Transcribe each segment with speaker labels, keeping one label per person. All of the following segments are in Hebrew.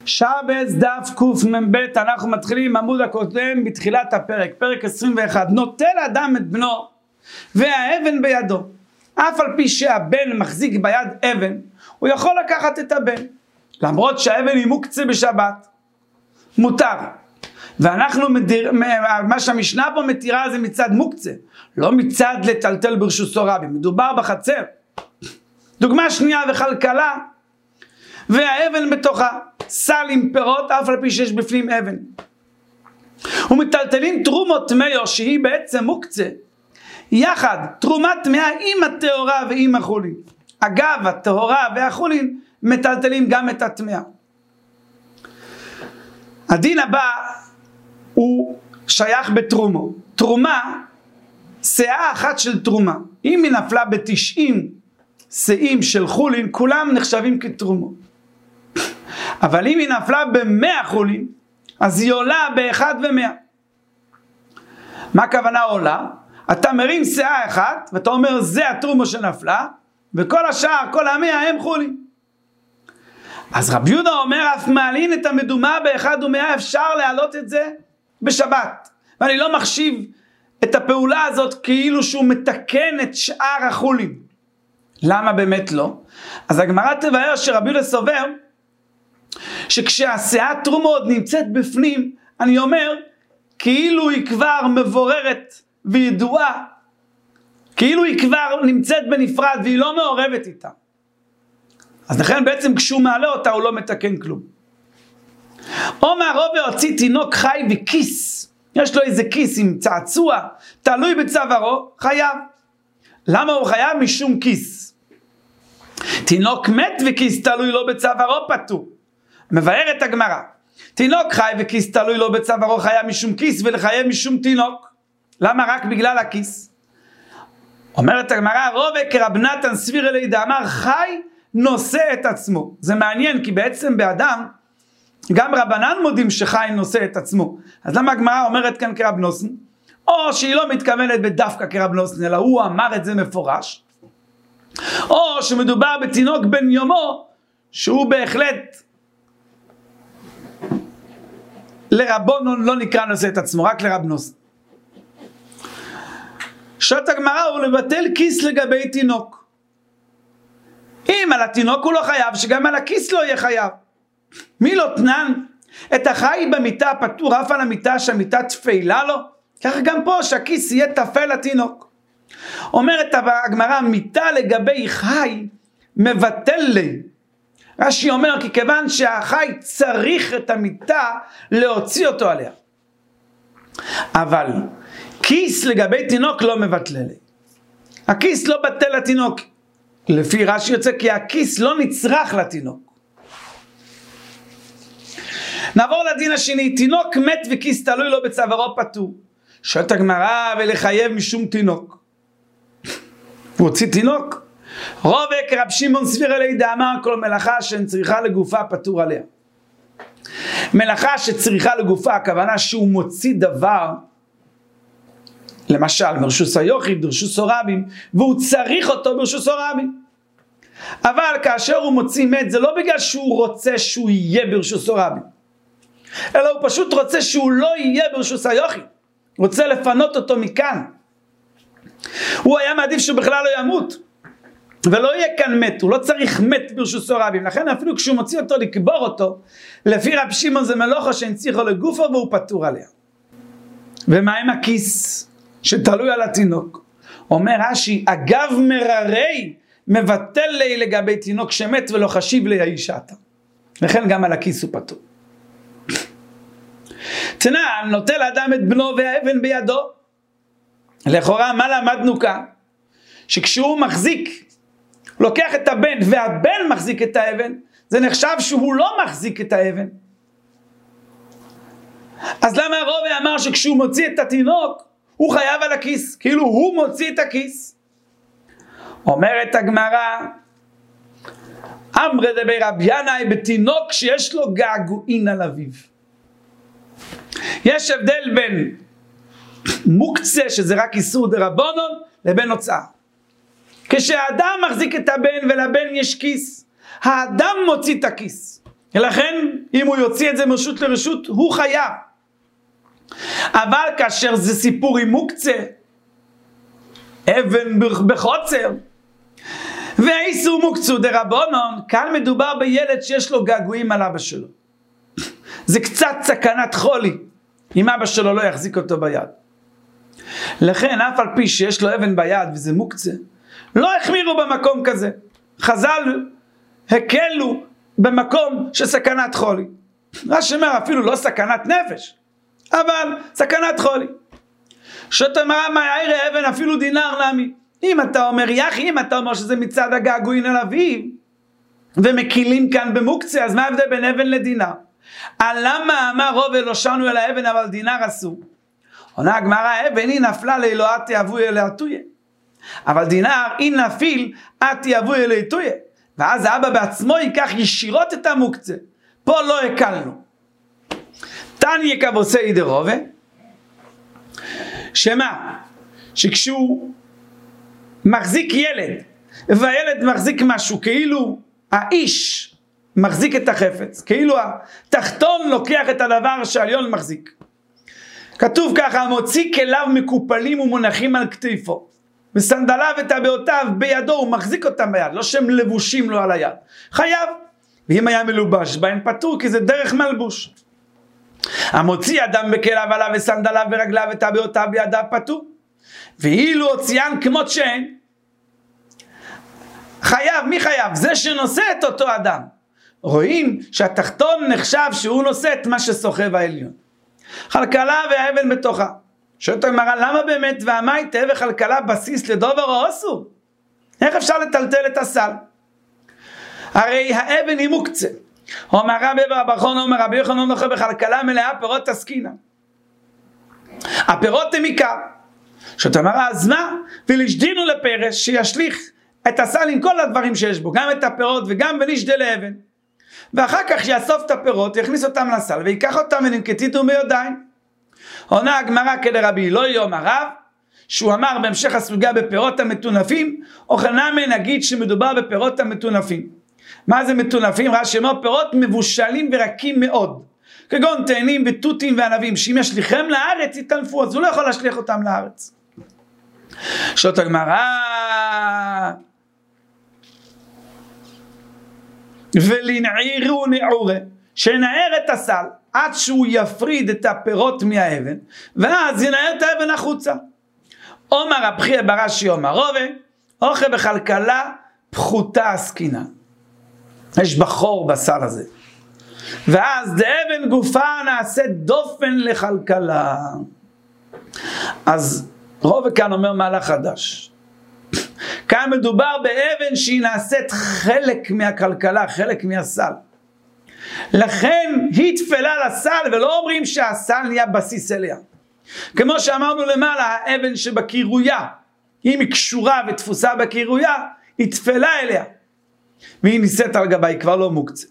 Speaker 1: שבס דף קמ"ב, אנחנו מתחילים עמוד הקודם בתחילת הפרק, פרק 21. נוטל אדם את בנו והאבן בידו, אף על פי שהבן מחזיק ביד אבן, הוא יכול לקחת את הבן, למרות שהאבן היא מוקצה בשבת, מותר. ואנחנו מה שהמשנה פה מתירה זה מצד מוקצה, לא מצד לטלטל ברשותו רבי, מדובר בחצר. דוגמה שנייה, וכלכלה והאבן בתוכה, סל עם פירות אף על פי שיש בפנים אבן. ומטלטלים תרומות טמאו שהיא בעצם מוקצה, יחד תרומת טמאה עם הטהורה ועם החולין. אגב, הטהורה והחולין מטלטלים גם את הטמאה. הדין הבא הוא שייך בתרומו. תרומה, שאה אחת של תרומה, אם היא נפלה ב90 שאים של חולין, כולם נחשבים כתרומו. אבל אם היא נפלה ב100 חולין, אז היא עולה ב1/100. מה הכוונה עולה? אתה מרים שאה אחת, ואתה אומר זה התרומו שנפלה, וכל השאר, כל ה100 הם חולין. אז רבי יהודה אומר, אף מעלין את המדומה ב1/100, אפשר להעלות את זה בשבת. ואני לא מחשיב את הפעולה הזאת כאילו שהוא מתקן את שאר החולין. למה באמת לא? אז הגמרא תבאר שרבי יהודה סובר, שכשהשאה תרומה עוד נמצאת בפנים, אני אומר, כאילו היא כבר מבוררת וידועה, כאילו היא כבר נמצאת בנפרד והיא לא מעורבת איתה. אז לכן בעצם כשהוא מעלה אותה הוא לא מתקן כלום. עומר רובה הוציא תינוק חי וכיס, יש לו איזה כיס עם צעצוע, תלוי בצווארו, חייב. למה הוא חייב? משום כיס. תינוק מת וכיס תלוי לו בצווארו פטור. מבארת הגמרא, תינוק חי וכיס תלוי לו בצווארו חייב משום כיס ולחייב משום תינוק. למה רק בגלל הכיס? אומרת הגמרא, רובה כרב נתן סביר אלי דאמר חי נושא את עצמו. זה מעניין כי בעצם באדם גם רבנן מודים שחי נושא את עצמו. אז למה הגמרא אומרת כאן כרב נוסן? או שהיא לא מתכוונת בדווקא כרב נוסן, אלא הוא אמר את זה מפורש. או שמדובר בתינוק בן יומו, שהוא בהחלט לרבונון לא נקרא נושא את עצמו, רק לרב נוסן. שעת הגמרא הוא לבטל כיס לגבי תינוק. אם על התינוק הוא לא חייב, שגם על הכיס לא יהיה חייב. מי לא תנן? את החי במיטה פטור אף על המיטה שהמיטה תפעילה לו? ככה גם פה שהכיס יהיה תפל לתינוק. אומרת הגמרא, מיטה לגבי חי מבטל לי. רש"י אומר כי כיוון שהחי צריך את המיטה להוציא אותו עליה. אבל כיס לגבי תינוק לא מבטל לי. הכיס לא בטל לתינוק. לפי רש"י יוצא כי הכיס לא נצרך לתינוק. נעבור לדין השני, תינוק מת וכיס תלוי לו בצווארו פטור. שואלת הגמרא ולחייב משום תינוק. הוא הוציא תינוק? רובה כרב שמעון סביר אלי דאמר כל מלאכה שצריכה לגופה פטור עליה. מלאכה שצריכה לגופה, הכוונה שהוא מוציא דבר, למשל מרשוס היוחיד, מרשוס רבים, והוא צריך אותו ברשוס רבים. אבל כאשר הוא מוציא מת, זה לא בגלל שהוא רוצה שהוא יהיה ברשוס רבים, אלא הוא פשוט רוצה שהוא לא יהיה ברשוס היוחיד, רוצה לפנות אותו מכאן. הוא היה מעדיף שהוא בכלל לא ימות, ולא יהיה כאן מת, הוא לא צריך מת ברשותו רבים, לכן אפילו כשהוא מוציא אותו לקבור אותו, לפי רב שמעון זה מלאכה שהנציחו לגופו והוא פטור עליה. ומה עם הכיס שתלוי על התינוק? אומר רש"י, אגב מררי מבטל לי לגבי תינוק שמת ולא חשיב לי האישה אתה. לכן גם על הכיס הוא פטור. תנא, נוטל אדם את בנו והאבן בידו. לכאורה מה למדנו כאן? שכשהוא מחזיק, לוקח את הבן והבן מחזיק את האבן, זה נחשב שהוא לא מחזיק את האבן. אז למה רובה אמר שכשהוא מוציא את התינוק הוא חייב על הכיס, כאילו הוא מוציא את הכיס? אומרת הגמרא, אמרי דבי רבי ינאי בתינוק שיש לו געגועין על אביו. יש הבדל בין מוקצה שזה רק איסור דרבנן לבין הוצאה. כשהאדם מחזיק את הבן ולבן יש כיס, האדם מוציא את הכיס. ולכן אם הוא יוציא את זה מרשות לרשות הוא חייב. אבל כאשר זה סיפור עם מוקצה, אבן בחוצר, ואיסור מוקצו דרבנן, כאן מדובר בילד שיש לו געגועים על אבא שלו. זה קצת סכנת חולי אם אבא שלו לא יחזיק אותו ביד. לכן אף על פי שיש לו אבן ביד וזה מוקצה, לא החמירו במקום כזה. חז"ל הקלו במקום של סכנת חולי. רש"י אומר אפילו לא סכנת נפש, אבל סכנת חולי. שתאמר מה ירא אבן אפילו דינר נמי. אם אתה אומר יחי, אם אתה אומר שזה מצד הגעגועים אל אביו ומקילים כאן במוקצה, אז מה ההבדל בין אבן לדינר? למה אמר רוב לא שנו אל האבן אבל דינר עשו? עונה הגמרא, האבן היא נפלה לאלוה תיאבוי אליה תויה, אבל דינר היא נפיל תיאבוי אליה תויה. ואז האבא בעצמו ייקח ישירות את המוקצה. פה לא הקלנו. תניא כבוסי דרובה, שמה? שכשהוא מחזיק ילד, והילד מחזיק משהו, כאילו האיש מחזיק את החפץ, כאילו התחתון לוקח את הדבר שהעליון מחזיק. כתוב ככה, המוציא כליו מקופלים ומונחים על כתפו, וסנדליו וטבעותיו בידו, הוא מחזיק אותם ביד, לא שהם לבושים לו על היד. חייב. ואם היה מלובש בהן פטור, כי זה דרך מלבוש. המוציא אדם בכליו עליו וסנדליו ורגליו וטבעותיו בידיו פטור. ואילו הוציאן כמות שהן, חייב. מי חייב? זה שנושא את אותו אדם. רואים שהתחתון נחשב שהוא נושא את מה שסוחב העליון. חלקלה והאבן בתוכה. שואלת הגמרא, למה באמת והמייטה וחלקלה בסיס לדובר או אסור? איך אפשר לטלטל את הסל? הרי האבן היא מוקצה. אומר רבי ברבחון, אומר רבי יוחנן נוכל בחלקלה מלאה פירות תסקינה. הפירות הם עיקר. שואלת הגמרא, אז מה? ולשדינו לפרש שישליך את הסל עם כל הדברים שיש בו, גם את הפירות וגם ונשדה לאבן. ואחר כך שיאסוף את הפירות, יכניס אותם לסל, ויקח אותם וננקטיתו בידיים. עונה הגמרא כדרבי אלוהי אומר רב, שהוא אמר בהמשך הסוגיה בפירות המטונפים, או חנמי נגיד שמדובר בפירות המטונפים. מה זה מטונפים? רש"י אומר פירות מבושלים ורקים מאוד, כגון תאנים ותותים וענבים, שאם ישליכם לארץ יתנפו, אז הוא לא יכול להשליך אותם לארץ. שואלת הגמרא, ולנעירו נעורה, שנער את הסל עד שהוא יפריד את הפירות מהאבן, ואז ינער את האבן החוצה. אומר רבי ברש"י אומר רובה, אוכל בכלכלה פחותה עסקינה. יש בחור בסל הזה. ואז דאבן גופה נעשה דופן לכלכלה. אז רובה כאן אומר מהלך חדש. כאן מדובר באבן שהיא נעשית חלק מהכלכלה, חלק מהסל. לכן היא תפלה לסל, ולא אומרים שהסל נהיה בסיס אליה. כמו שאמרנו למעלה, האבן שבקירויה, אם היא קשורה ותפוסה בקירויה, היא תפלה אליה. והיא ניסית על גבה, היא כבר לא מוקצה.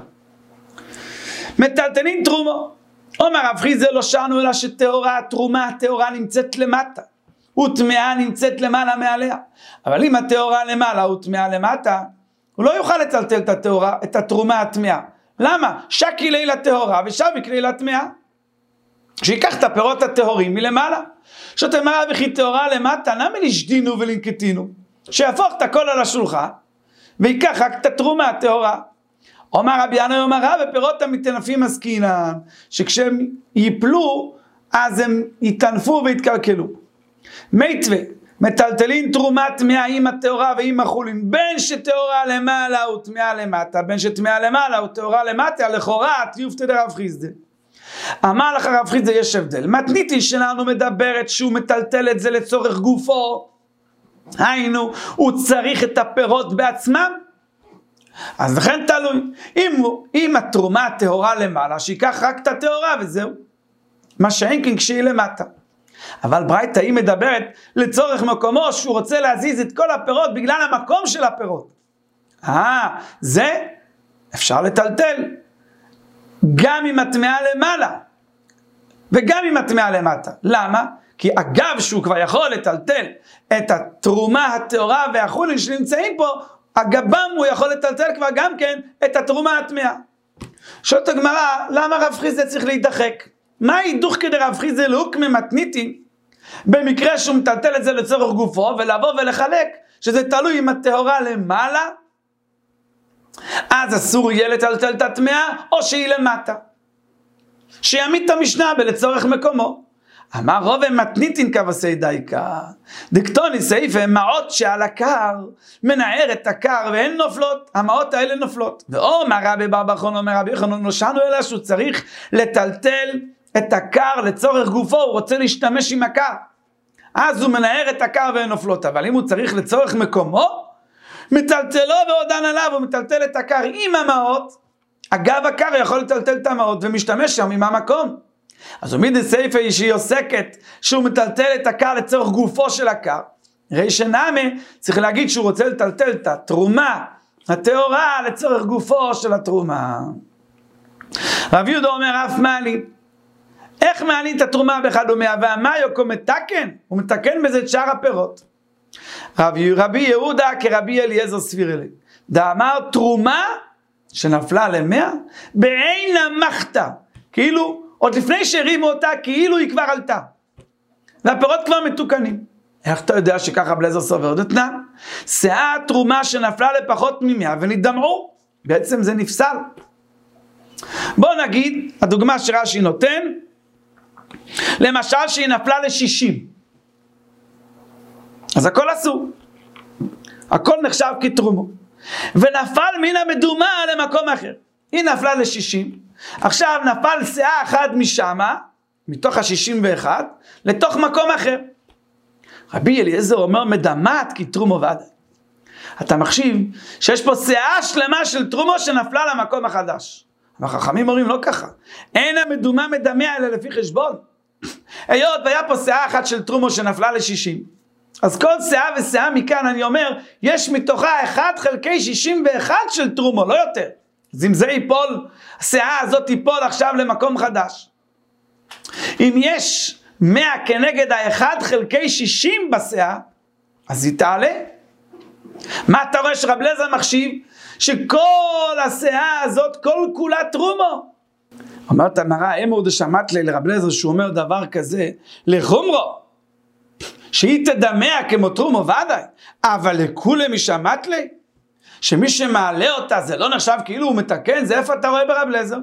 Speaker 1: מטלטלין תרומו. אומר רב חיסדא לא שרנו אלא שטהורה, התרומה הטהורה נמצאת למטה. וטמאה נמצאת למעלה מעליה. אבל אם הטהורה למעלה וטמאה למטה, הוא לא יוכל לטלטל את הטהורה, את התרומה הטמאה. למה? שקי לילה טהורה ושביק לילה טמאה. שיקח את הפירות הטהורים מלמעלה. שתאמר וכי טהורה למטה, נמי לשדינו ולנקטינו. שיהפוך את הכל על השולחן, ויקח רק את התרומה הטהורה. אומר רבי ינאי אומר רב, ופירות המטונפים עסקינן, שכשהם ייפלו, אז הם יתנפו ויתקלקלו. מיתווה, מטלטלין תרומה טמאה עם הטהורה ועם החולין, בין שטהורה למעלה וטמאה למטה, בין שטמאה למעלה וטהורה למטה, לכאורה תיופתא דרב חיסדא. אמר לך רב חיסדא יש הבדל. מתניתין שלנו מדברת שהוא מטלטל את זה לצורך גופו, היינו, הוא צריך את הפירות בעצמם, אז לכן תלוי. אם התרומה הטהורה למעלה, שיקח רק את הטהורה וזהו. מה שאין כן כשהיא למטה. אבל ברייתא היא מדברת לצורך מקומו, שהוא רוצה להזיז את כל הפירות בגלל המקום של הפירות. זה אפשר לטלטל. גם עם הטמאה למעלה, וגם עם הטמאה למטה. למה? כי אגב שהוא כבר יכול לטלטל את התרומה הטהורה והחולין שנמצאים פה, אגבם הוא יכול לטלטל כבר גם כן את התרומה הטמאה. שואלת הגמרא, למה רב חיסדא צריך להידחק? מה ההידוך כדי רב חיסדא להוקמי מתניתין, במקרה שהוא מטלטל את זה לצורך גופו, ולבוא ולחלק, שזה תלוי עם הטהורה למעלה, אז אסור יהיה לטלטל את הטמאה, או שהיא למטה. שיעמיד את המשנה בלצורך מקומו. אמר רוב מתניתין כבשי דייקה, דקטוני סעיפה, מעות שעל הקר, מנער את הקר והן נופלות, המעות האלה נופלות. ואומר רבי בר בר חנון, אומר רבי יוחנן, נושענו אלא שהוא צריך לטלטל את הקר לצורך גופו, הוא רוצה להשתמש עם הקר. אז הוא מנער את הקר והן נופלות, אבל אם הוא צריך לצורך מקומו, מטלטלו ועודן עליו, הוא מטלטל את הקר עם המעות, אגב הקר יכול לטלטל את המעות ומשתמש שם עם המקום. אז הוא מידי סייפה שהיא עוסקת שהוא מטלטל את הקר לצורך גופו של הקר. ריש נמי צריך להגיד שהוא רוצה לטלטל את התרומה, הטהורה לצורך גופו של התרומה. רב יהודה אומר אף מעלין. איך מעלין את התרומה בחדומיה? והמה יוקו מתקן? הוא מתקן בזה את שאר הפירות. רבי יהודה כרבי אליעזר סבירלי. דאמר תרומה שנפלה למאה בעין המחתה. כאילו עוד לפני שהרימו אותה, כאילו היא כבר עלתה. והפירות כבר מתוקנים. איך אתה יודע שככה רבי אליעזר סובר? דתנן, שאה תרומה שנפלה לפחות ממאה ונדמעו. בעצם זה נפסל. בוא נגיד, הדוגמה שרש"י נותן, למשל שהיא נפלה ל-60. אז הכל אסור. הכל נחשב כתרומו. ונפל מן המדומה למקום אחר. היא נפלה ל-60. עכשיו נפל שאה אחת משמה, מתוך ה-61, לתוך מקום אחר. רבי אליעזר אומר, מדמת כי תרומו ודאי. אתה מחשיב שיש פה שאה שלמה של תרומו שנפלה למקום החדש. החכמים אומרים לא ככה. אין המדומה מדמה אלא לפי חשבון. היות והיה פה שאה אחת של תרומו שנפלה ל-60. אז כל שאה ושאה מכאן אני אומר, יש מתוכה 1 חלקי 61 של תרומו, לא יותר. אז אם זה ייפול, השאה הזאת ייפול עכשיו למקום חדש. אם יש 100 כנגד ה1 חלקי 60 בשאה, אז היא תעלה. מה אתה רואה שרב אליעזר מחשיב? שכל השאה הזאת, כל כולה תרומו. אומרת המרא, אמור דשמט לי לרב אליעזר שהוא אומר דבר כזה, לחומרו, שהיא תדמה כמו תרומו ודאי, אבל לכולם משמט לי? שמי שמעלה אותה זה לא נחשב כאילו הוא מתקן, זה איפה אתה רואה ברב אליעזר?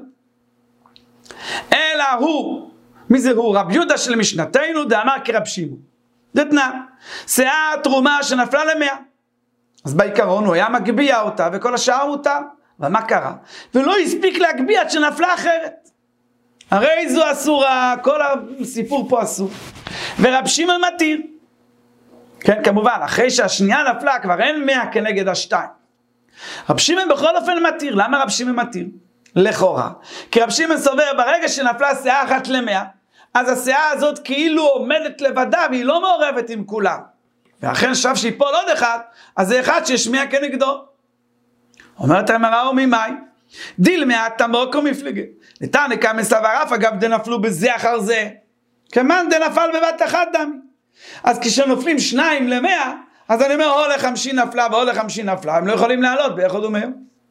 Speaker 1: אלא הוא, מי זה הוא? רב יהודה של משנתנו דאמר כרב שמעון. דתנן, שאה תרומה שנפלה ל100. אז בעיקרון הוא היה מגביע אותה וכל השאר מותר. אבל מה קרה? ולא הספיק להגביע עד שנפלה אחרת. הרי זו אסורה, כל הסיפור פה אסור. ורב שמעון מתיר. כן, כמובן, אחרי שהשנייה נפלה כבר אין 100 כנגד השתיים. רב שמעון בכל אופן מתיר. למה רב שמעון מתיר? לכאורה. כי רב שמעון סובר ברגע שנפלה שאה אחת ל100, אז השאה הזאת כאילו עומדת לבדה והיא לא מעורבת עם כולם. ואכן שב שיפול עוד אחד, אז זה אחד שיש 100 כנגדו. אומרת המראה וממי, דיל 100 תמוק ומפלגה. ניתן כמה סבר אף אגב דנפלו בזה אחר זה. כמן דנפל בבת אחת דמי. אז כשנופלים 2 ל100, אז אני אומר, או ל50 נפלה ואו ל50 נפלה, הם לא יכולים לעלות באחד אומר.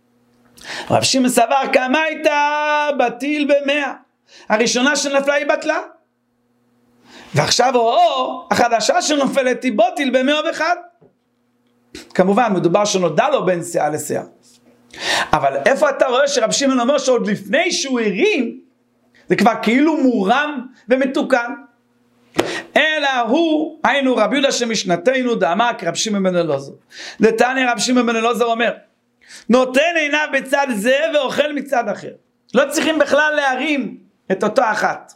Speaker 1: רב שמעון סבר כמה הייתה בטיל ב100. הראשונה שנפלה היא בטלה. ועכשיו או החדשה שנופלת היא בוטיל ב101. כמובן מדובר שנודע לו בין שאה לשאה. אבל איפה אתה רואה שרב שמעון אומר שעוד לפני שהוא הרים, זה כבר כאילו מורם ומתוקן. אלא הוא, היינו רב יהודה שמשנתנו דאמר כרב שמעון בן אלעזר. דתניא רב שמעון בן אלעזר אומר, נותן עיניו בצד זה ואוכל מצד אחר. לא צריכים בכלל להרים את אותו אחת.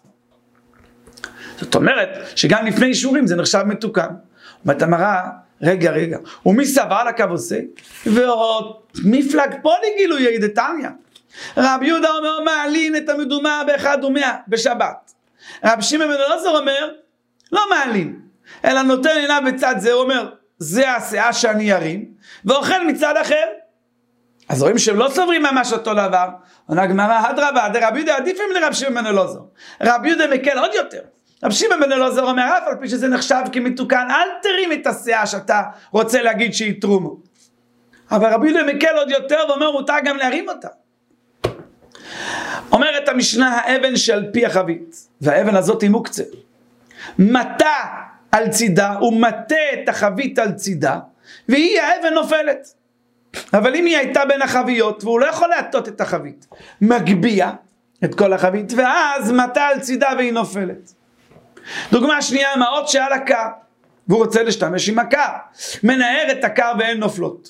Speaker 1: זאת אומרת שגם לפני אישורים זה נחשב מתוקן. אומרת המראה, רגע, ומי סבר לקו עושה? ועוד מפלג פולי גילוי דתניא. רב יהודה אומר מעלין את המדומה באחד ומאה בשבת. רב שמעון בן אלעזר אומר לא מעלין, אלא נותן עיניו בצד זה, הוא אומר זה השאה שאני ארים, ואוכל מצד אחר. אז רואים שהם לא סוברים ממש אותו דבר. עונה גמרא, אדרבה, דרב יהודה עדיף לרב שמעון בן אלעזר. רב יהודה מקל עוד יותר. רב שמעון בן אלעזר אומר, אף על פי שזה נחשב כמתוקן, אל תרים את השאה שאתה רוצה להגיד שהיא תרומו. אבל רב יהודה מקל עוד יותר ואומר, מותר גם להרים אותה. אומרת המשנה, האבן שעל פי החבית, והאבן הזאת היא מוקצה, מטה על צידה, הוא מטה את החבית על צידה, והיא האבן נופלת. אבל אם היא הייתה בין החביות, והוא לא יכול להטות את החבית, מגביע את כל החבית, ואז מטה על צידה והיא נופלת. דוגמה שנייה, מעות שעל הקר, והוא רוצה להשתמש עם הקר, מנער את הקר ואין נופלות.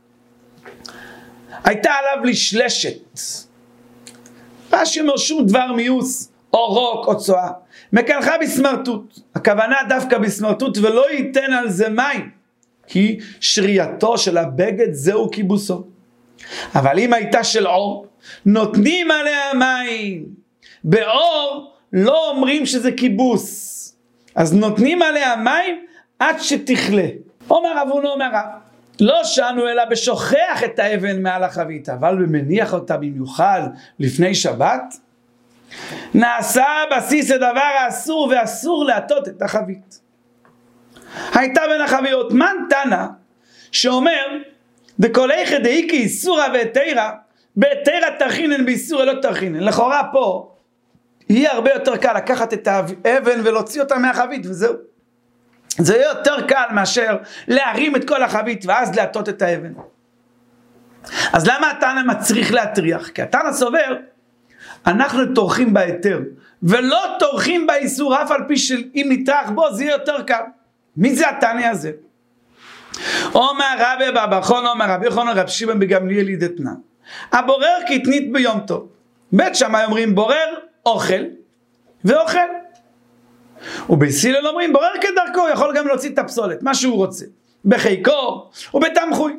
Speaker 1: הייתה עליו לשלשת, רש"י אומר שום דבר מיוס, או רוק או צואה, מקנחה בסמרטוט, הכוונה דווקא בסמרטוט, ולא ייתן על זה מים, כי שרייתו של הבגד זהו כיבוסו. אבל אם הייתה של אור, נותנים עליה מים. באור לא אומרים שזה כיבוס, אז נותנים עליה מים עד שתכלה. אומר אבונו אומר רב, לא שענו אלא בשוכח את האבן מעל החבית, אבל במניח אותה במיוחד לפני שבת, נעשה בסיס הדבר האסור, ואסור להטות את החבית. הייתה בין החביות מן תנא שאומר דכל איכא דאיכא איסורא והיתרא, בהיתרא תרחינן באיסורא לא תרחינן. לכאורה פה יהיה הרבה יותר קל לקחת את האבן ולהוציא אותה מהחבית וזהו. זה יהיה יותר קל מאשר להרים את כל החבית ואז להטות את האבן. אז למה התנא מצריך להטריח? כי התנא סובר אנחנו תורכים בהיתר ולא תורכים באיסור, אף על פי שאם נטרח בו זה יהיה יותר קל. מי זה התנא הזה? אומר רבי אבא חונא אומר רבי חונא רבי שמעון בגמליאל דתנן, הבורר קטנית ביום טוב. בית שמאי אומרים בורר אוכל ואוכל, ובית הלל אומרים בורר כדרכו, יכול גם להוציא את הפסולת מה שהוא רוצה בחיקו ובתמחוי.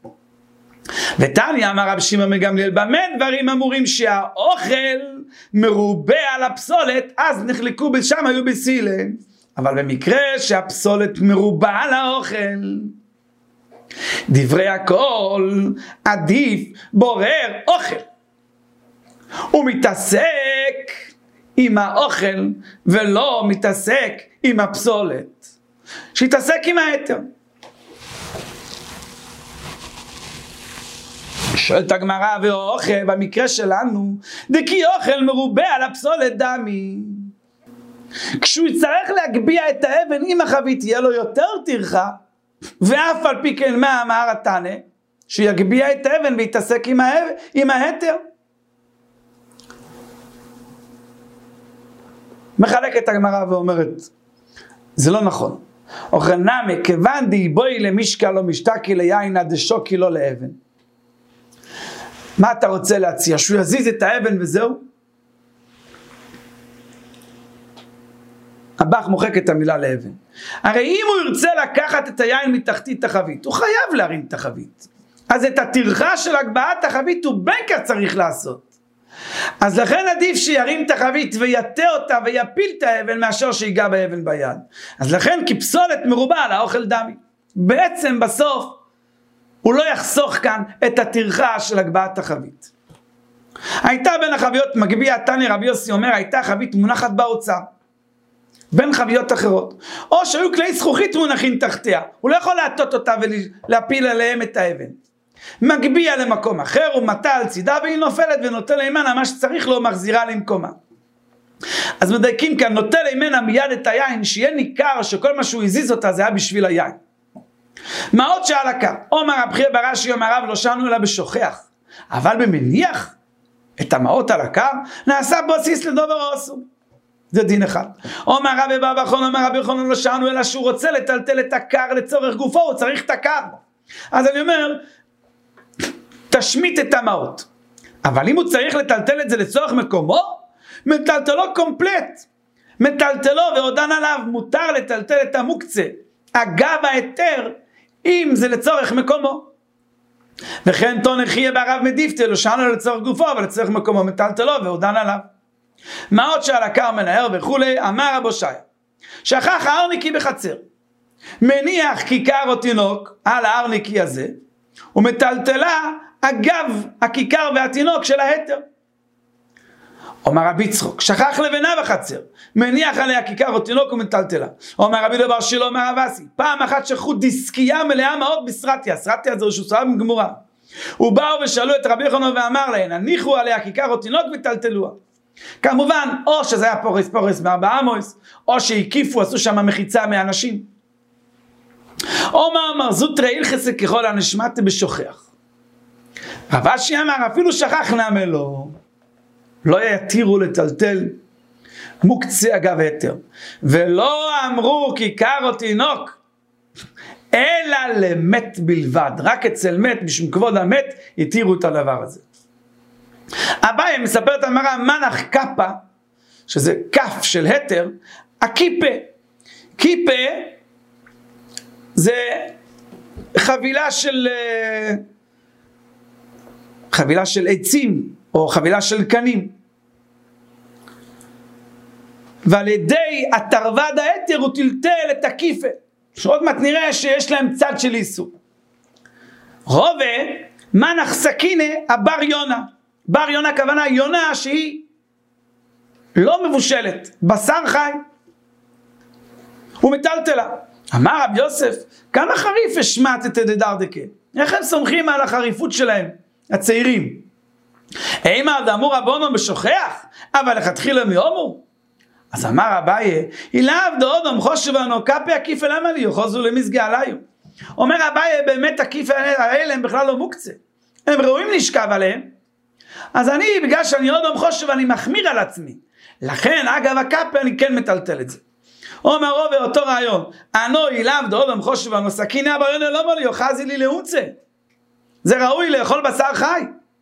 Speaker 1: ותניא אמר רבי שמעון בגמליאל, במה דברים אמורים שהאוכל מרובה על הפסולת, אז נחלקו בשם היו בית הלל, אבל במקרה שהפסולת מרובה על האוכל, דברי הכל עדיף בורר אוכל, הוא מתעסק עם האוכל ולא מתעסק עם הפסולת, שיתעסק עם היתר. שואלת הגמרא, ואוכל במקרה שלנו דכי אוכל מרובה על הפסולת דמי, כשהוא יצטרך להגביע את האבן עם החבית יהיה לו יותר טרחה, ואף על פי כן מה אמר התנא? שיגביע את האבן ויתעסק עם ההתר. מחלקת הגמרא ואומרת זה לא נכון. אוכנמי כיוון דאיבוי למשקל לא משתקי ליין עד דשוקי לא לאבן. מה אתה רוצה להציע? שהוא יזיז את האבן וזהו? הבח מוחק את המילה לאבן. הרי אם הוא ירצה לקחת את היין מתחתית החבית, הוא חייב להרים את החבית. אז את הטרחה של הגבהת החבית הוא בנקר צריך לעשות. אז לכן עדיף שירים את החבית ויתה אותה ויפיל את האבן מאשר שיגע באבן ביד. אז לכן כפסולת מרובה על האוכל דמי. בעצם בסוף הוא לא יחסוך כאן את הטרחה של הגבהת החבית. הייתה בין החביות מגביע תניא רבי יוסי אומר, הייתה חבית מונחת באוצר בין חביות אחרות, או שהיו כלי זכוכית מונחים תחתיה, הוא לא יכול להטות אותה ולהפיל עליהם את האבן. מגביע למקום אחר, הוא מטה על צידה והיא נופלת ונוטה לימנה, מה שצריך לו מחזירה למקומה. אז מדייקים כאן, נוטה לימנה מיד את היין, שיהיה ניכר שכל מה שהוא הזיז אותה זה היה בשביל היין. מה עוד שעל הקר? אומר רבי ברש"י אומר רב לא שענו אלא בשוכח, אבל במניח את המעות על הקר נעשה בסיס לדובר או אסור. זה דין אחד. אומר רבי אבא חונא אומר רבי חונא לא שענו אלא שהוא רוצה לטלטל את הקר לצורך גופו, הוא צריך את הקר. אז אני אומר תשמיט את המעות, אבל אם הוא צריך לטלטל את זה לצורך מקומו, מטלטלו קומפלט, מטלטלו ועודן עליו, מותר לטלטל את המוקצה אגב ההיתר אם זה לצורך מקומו. וכן תונך יהיה בערב מדיפתא לא שענו לצורך גופו אבל לצורך מקומו מטלטלו ועודן עליו. מה עוד שעל הקר מנער וכולי? אמר רבו שיה שכח הארניקי בחצר, מניח כיכר או תינוק על הארניקי הזה ומטלטלה אגב הכיכר והתינוק של ההתר. אומר רבי יצחוק שכח לבנה בחצר, מניח עליה כיכר או תינוק ומטלטלה. אומר רבי דבר שלו אומר אבסי, פעם אחת שכחו דיסקייה מלאה מעות בסרטיה, סרטיה זה רשות סרט גמורה, ובאו ושאלו את רבי יוחנן ואמר להן, הניחו עליה כיכר או תינוק וטלטלוה. כמובן, או שזה היה פורס מארבעה מויס, או שהקיפו, עשו שם מחיצה מאנשים. או מה אמר, זוטרי הלכס ככל הנשמט בשוכח. רב אשי אמר, אפילו שכח נאמה לו, לא יתירו לטלטל מוקצה אגב היתר, ולא אמרו כיכר או תינוק, אלא למת בלבד, רק אצל מת, משום כבוד המת, יתירו את הדבר הזה. אביי מספרת המראה, מנח קפה, שזה כף של היתר, הכיפה. כיפה זה חבילה של עצים, או חבילה של קנים. ועל ידי התרווד היתר הוא טלטל את הכיפה. שעוד מעט נראה שיש להם צד של איסור. רובה, מנח סכינה, הבר יונה. בר יונה הכוונה יונה שהיא לא מבושלת, בשר חי. הוא מטלטלה. אמר רב יוסף, כמה חריף השמעת את דדרדקה? איך הם סומכים על החריפות שלהם, הצעירים? אימה דאמרו רבונו בשוכח, אבל לכתחילה מאומרו. אז אמר אביי, אילאו דאודום חושבנו קפי הכיפה למה לי, יוחזו למזגי עליו. אומר אביי, באמת הכיפה האלה הם בכלל לא מוקצה. הם ראויים לשכב עליהם. אז אני, בגלל שאני אודום חושב, אני מחמיר על עצמי. לכן, אגב הקפה, אני כן מטלטל את זה. אומר רובה, אותו רעיון, אנו אילאו דאודום חושבנו, סכינה בריונה לא מולי, יוחזי לי לאוצה. זה ראוי לאכול בשר חי.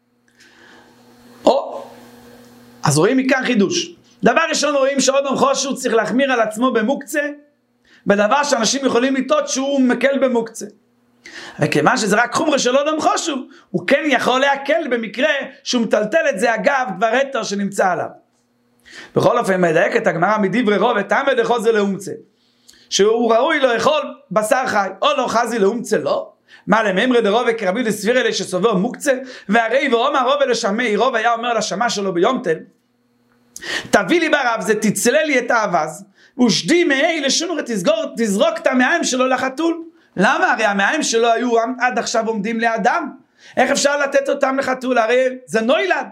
Speaker 1: אז רואים מכאן חידוש. דבר ראשון רואים שאודום חושו צריך להחמיר על עצמו במוקצה, בדבר שאנשים יכולים לטעות שהוא מקל במוקצה. וכיוון שזה רק חומרה של אודום חושו, הוא כן יכול להקל במקרה שהוא מטלטל את זה אגב דבר היתר שנמצא עליו. בכל אופן מדייק את הגמרא מדברי רובה, תעמד לאכול זה לאומצה. שהוא ראוי לאכול בשר חי, או לא חזי לאומצה לא. מה לממרי דרובה כרבי דסביר אלה שסובר מוקצה, והרי ואומר רובה לשמי, רובה היה אומר לשמה שלו ביום תל, תביא לי ברב זה תצלה לי את האבז, ושדי מהי לשונר תזרוק את המעיים שלו לחתול. למה? הרי המעיים שלו היו עד עכשיו עומדים לאדם. איך אפשר לתת אותם לחתול? הרי זה נוילד.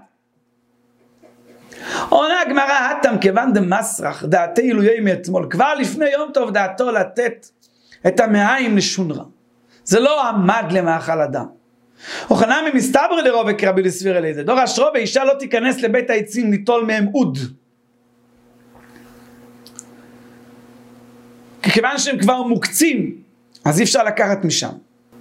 Speaker 1: עונה הגמרא, אתם כיוון דמסרח, דעתי אילויי מאתמול, כבר לפני יום טוב דעתו לתת את המעיים לשונרה. זה לא עמד למאכל אדם. אוכנם מסתבר לרובה כרבי דסביר אליזה. דורש רובה, אישה לא תיכנס לבית העצים ליטול מהם אוד. כיוון שהם כבר מוקצים, אז אי אפשר לקחת משם.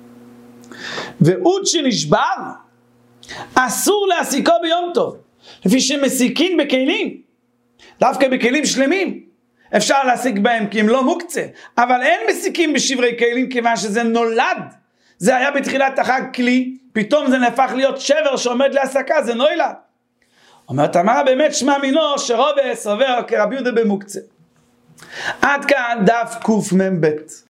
Speaker 1: ואוד שנשבר, אסור להסיקו ביום טוב. לפי שמסיקין בכלים, דווקא בכלים שלמים, אפשר להסיק בהם כי הם לא מוקצה. אבל אין מסיקים בשברי כלים כיוון שזה נולד. זה היה בתחילת החג כלי, פתאום זה נהפך להיות שבר שעומד להסקה, זה נוילד. אומרת אמרה באמת שמע מינו שרובה סובר כרבי יהודה במוקצה. עד כאן דף קמ"ב.